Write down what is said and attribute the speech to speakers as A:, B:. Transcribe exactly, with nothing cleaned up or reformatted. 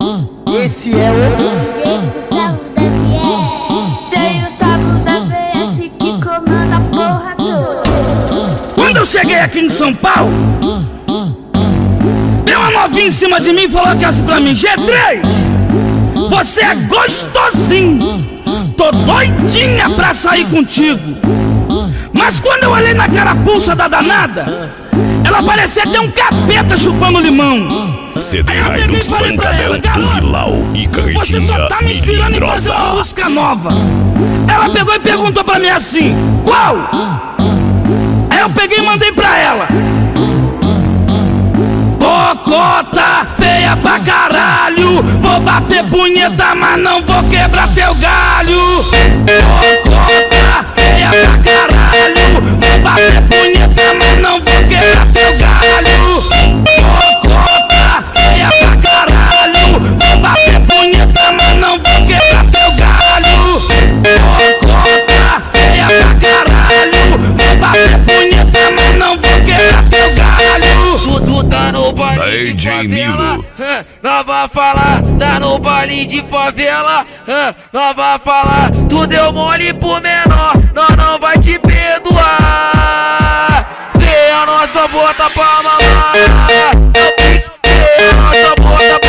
A: Esse é o
B: Gustavo da V S. Tem o Gustavo da V S que comanda a porra toda.
C: Quando eu cheguei aqui em São Paulo, deu uma novinha em cima de mim e falou que assim pra mim: G três, você é gostosinho, tô doidinha pra sair contigo. Mas quando eu olhei na carapuça da danada, ela parecia até um capeta chupando limão.
D: C D Hilux, Pancadão, Tunglau e
C: Você só tá me inspirando em fazer uma música nova. Ela pegou e perguntou pra mim assim: qual? Aí eu peguei e mandei pra ela: Bocota feia pra caralho, vou bater punheta, mas não vou quebrar teu galho. Bocota feia pra caralho, vou bater punheta, mas não vou quebrar teu galho. Bocota feia pra caralho, vou bater punheta, mas não vou quebrar teu galho. Bocota feia pra caralho, vou bater punheta, mas não vou quebrar teu galho.
E: Tu tá no baile de
D: D J
E: favela,
D: Milo.
E: hã, nós vai falar. Tá no baile de favela, hã, nós vai falar. Tu deu mole pro menor, nós não vai te perdoar. Vê a nossa bota pra mamar, vê a nossa bota pra